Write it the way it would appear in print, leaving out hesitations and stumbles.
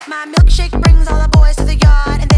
My milkshake brings all the boys to the yard. And